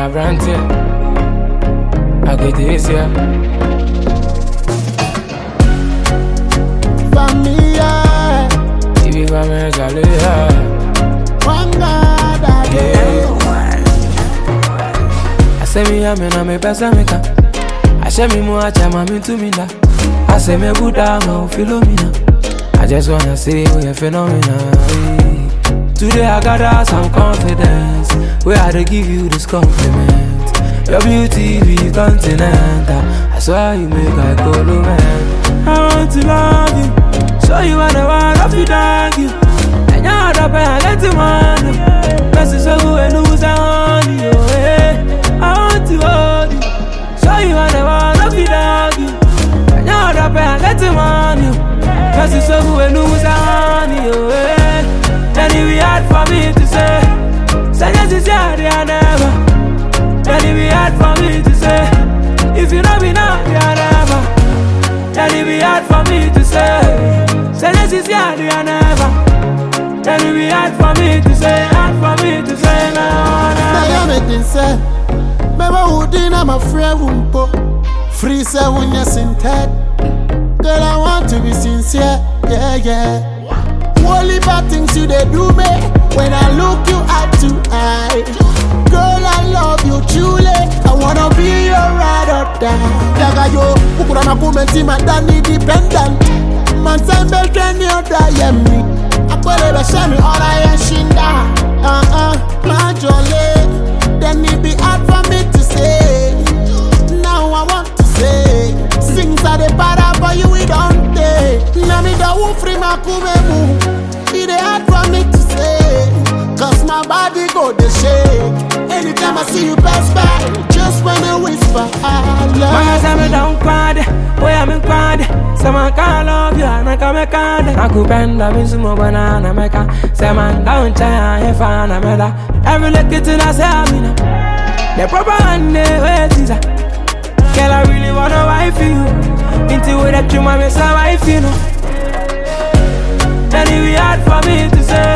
I brand it. I get this, yeah. Familia, If you come here, Charlie, yeah. I say me, I'm in a me pesa meka. I say me more, I chama me to me da. I say me good down, no Philomena. I just wanna see we a phenomenal. Today I got some confidence. Where I to give you this compliment. Your beauty be continental. I swear you make I go man. I want to love you. Show you what I want, love you, thank you. And you're the best, let you man. Best is so good and lose on you. I want to hold you. Show you what I want, love you, thank you. And you're the best, let you man. Best is so good and lose on you. And it be hard for me to say. Say yes, it's hard, I never. And it be hard for me to say. If you know me now, I never. And it be hard for me to say. Say yes, it's hard, I never. And it be hard for me to say. Hard for me to say, no, I am it say. Never would I'm a free wumpo. Free say when you're sinted. Girl, I want to be sincere, yeah. Only bad things you they do me when I look you eye to eye. Girl, I love you truly. I wanna be your ride or die. Daga yo, ukura kumenti madani dependent. Man say me treni oda yemi. Akwele be shemi ora yeshinda. My jolly. Then it be hard for me to say. Now I want to say. Things are the para for you we don't take. Nami da wu free my kumemu. It hard for me to say, cause my body go the shake. Anytime I see you pass by, just wanna whisper I love you. Say me don't cry, boy I'm in cry. Someone can't love you and I can't make it. I could bend up in some banana maker. Say man don't try if I am a every little thing I say I'm in. The proper hand wait is girl I really wanna wife you. Into with that you might miss a wife you know. And it be hard for me to say.